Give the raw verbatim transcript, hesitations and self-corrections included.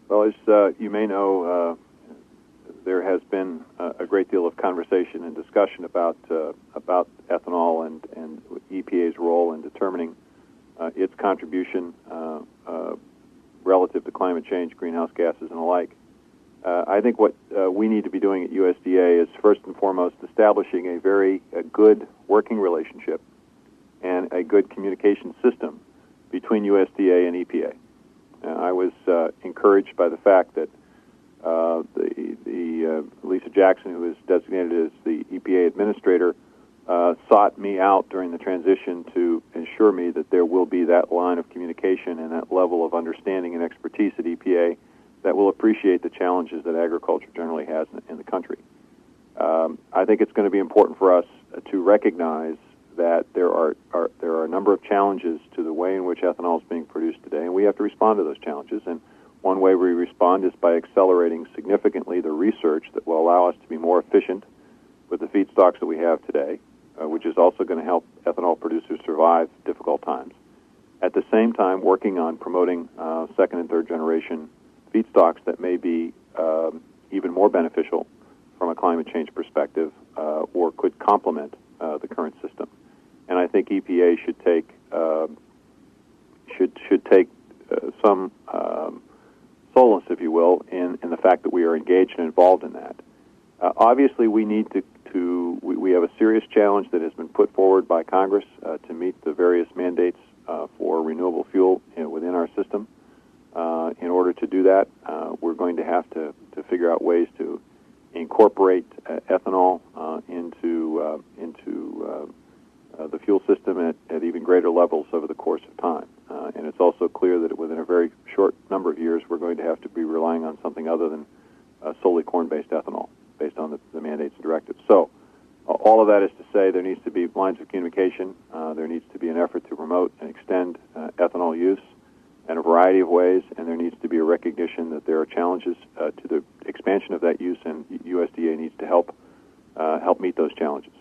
Well, as uh, you may know, uh, there has been uh, a great deal of conversation and discussion about uh, about ethanol and, and E P A's role in determining uh, its contribution uh, uh, relative to climate change, greenhouse gases, and the like. Uh, I think what uh, we need to be doing at U S D A is first and foremost establishing a very a good working relationship and a good communication system between U S D A and E P A. Uh, I was uh, encouraged by the fact that uh, the, the uh, Lisa Jackson, who is designated as the E P A administrator, uh, sought me out during the transition to ensure me that there will be that line of communication and that level of understanding and expertise at E P A that will appreciate the challenges that agriculture generally has in, in the country. Um, I think it's going to be important for us uh, to recognize that there are, are there are a number of challenges to the way in which ethanol is being produced today, and we have to respond to those challenges. And one way we respond is by accelerating significantly the research that will allow us to be more efficient with the feedstocks that we have today, uh, which is also going to help ethanol producers survive difficult times. At the same time, working on promoting uh, second and third generation feedstocks that may be um, even more beneficial from a climate change perspective uh, or could complement uh, the current system. And I think E P A should take uh, should should take uh, some um, solace, if you will, in, in the fact that we are engaged and involved in that. Uh, obviously, we need to, to we, we have a serious challenge that has been put forward by Congress uh, to meet the various mandates uh, for renewable fuel you know, within our system. Uh, in order to do that, uh, we're going to have to, to figure out ways to incorporate uh, ethanol uh, into uh, into uh, uh, the fuel system at, at even greater levels over the course of time. Uh, and it's also clear that within a very short number of years, we're going to have to be relying on something other than uh, solely corn-based ethanol, based on the, the mandates and directives. So uh, all of that is to say there needs to be lines of communication. Uh, there needs to be an effort to promote and extend uh, ethanol use in a variety of ways, and there needs to be a recognition that there are challenges uh, to the expansion of that use, and U S D A needs to help uh, help meet those challenges.